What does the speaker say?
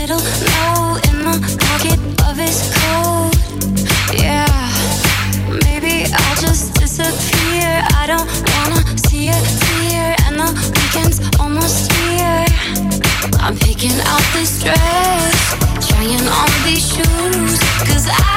little note in the pocket of his coat. Yeah, maybe I'll just disappear. I don't wanna see a tear, and the weekend's almost here. I'm picking out this dress, trying on these shoes, 'cause I